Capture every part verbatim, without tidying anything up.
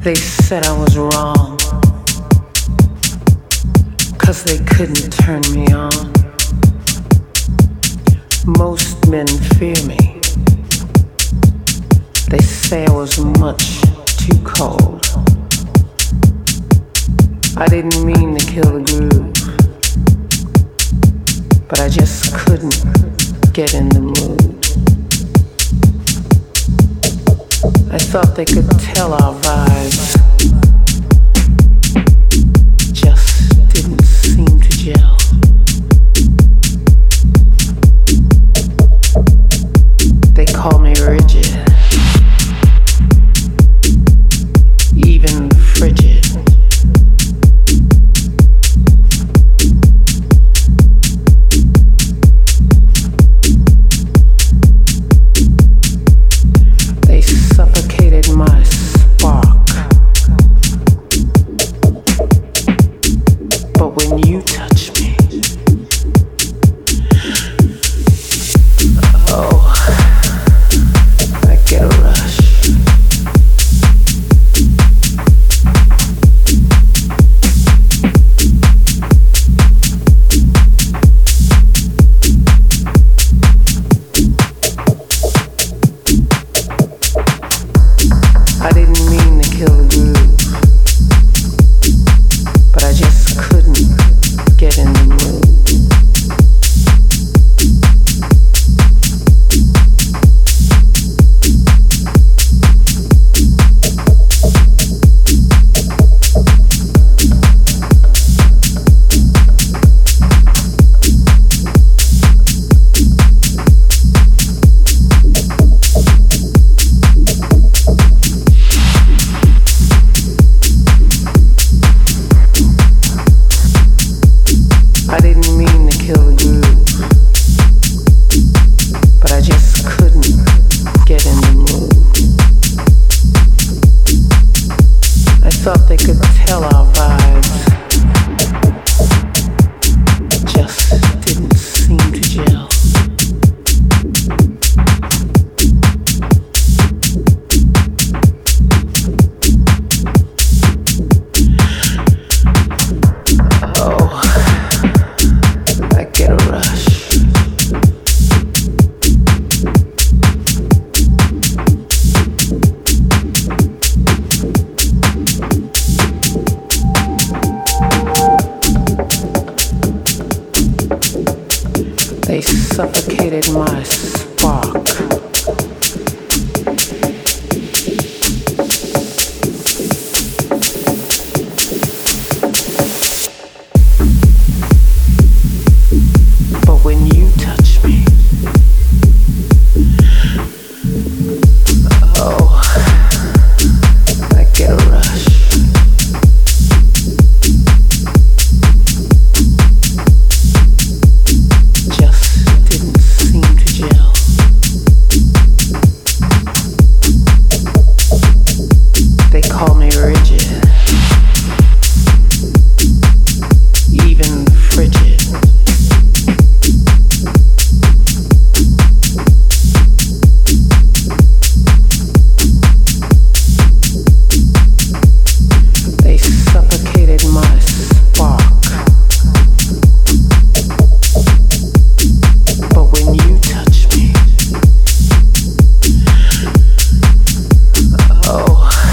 They said I was wrong, 'cause they couldn't turn me on. Most men fear me. They say I was much too cold. I didn't mean to kill the groove, but I just couldn't get in the mood. I thought they could tell our vibes just didn't seem to gel. They call me rigid, even frigid. They suffocated my spark. But when you touch me, oh, I get a rush. I didn't mean to kill the groove, but I just couldn't get in the mood. I didn't mean to kill the groove, but I just couldn't get in the mood. I thought they could tell our vibes just didn't seem to gel. Oh, I get a rush. They suffocated my spark. But when you touch me, oh, I get a rush. Just didn't seem to gel. They call me rigid, even frigid. They suffocated my spark. But when you touch me, oh,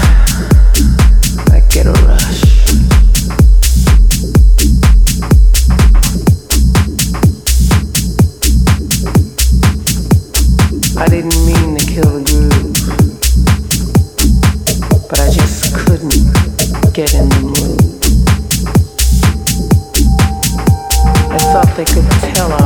I get a rush. I didn't mean to kill the groove, but I just couldn't get in the mood. I thought they could tell our